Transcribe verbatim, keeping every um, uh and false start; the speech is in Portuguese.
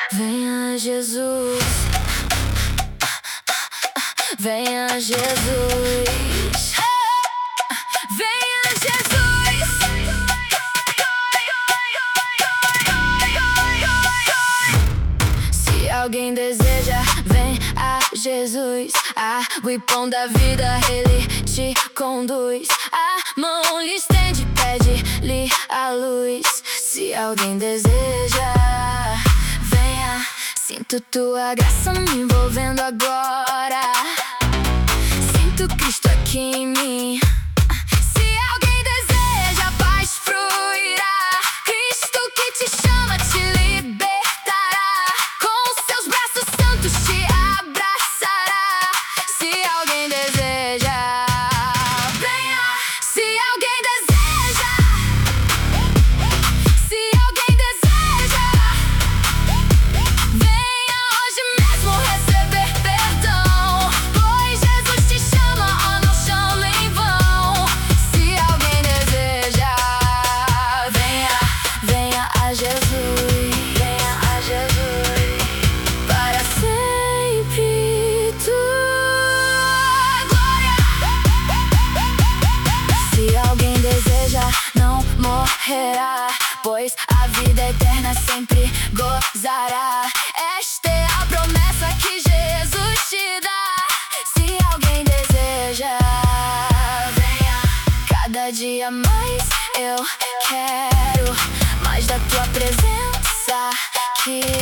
Venha Jesus, venha Jesus, venha Jesus. Se alguém deseja, vem a Jesus. Ah, o pão da vida, Ele te conduz. A mão lhe estende, pede-lhe a luz. Se alguém deseja, venha. Sinto tua graça me envolvendo agora. Sinto Cristo aqui em mim. Se alguém deseja, a paz fluirá. Cristo que te chama, te libertará. Com seus braços santos te abraçará. Se alguém deseja, venha. Se alguém deseja, se alguém deseja, venha hoje mesmo receber perdão, pois Jesus te chama, oh, não chama em vão. Se alguém deseja, venha, venha a Jesus, venha a Jesus, para sempre tua glória. Se alguém deseja, não morrerá, pois a vida eterna sempre gozará. Esta é a promessa que Jesus te dá. Se alguém deseja, venha. Cada dia mais eu quero mais da tua presença aqui.